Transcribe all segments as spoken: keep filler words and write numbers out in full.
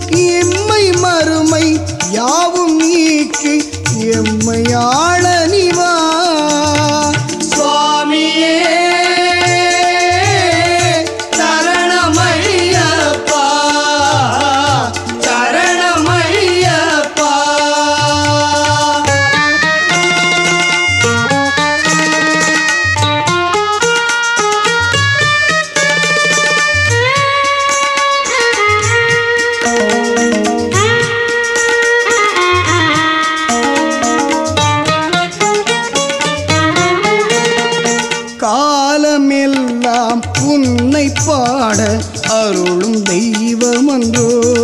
இம்மை மறுமை யாவும் நீக்கி எம்மையாள நிவா சுவாமியே சரணமையப்பா சரணமையப்பா. காலமெல்லாம் உன்னை பாட அருளும் தெய்வமன்றோ,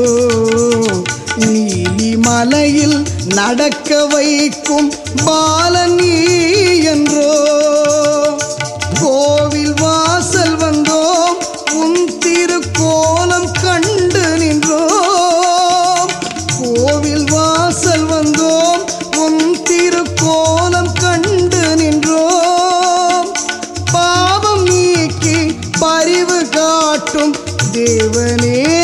நீலிமலையில் நடக்க வைக்கும் பாலன் நீ என்றோ. கோவில் வாசல் வந்தோம் உன் திருக்கோலம் கண்டு நின்றோம். கோவில் வாசல் வந்தோம் உன் திருக்கோலம் கண்டு நின்றோம். பாவம் நீக்கி பரிவு காட்டும் தேவனே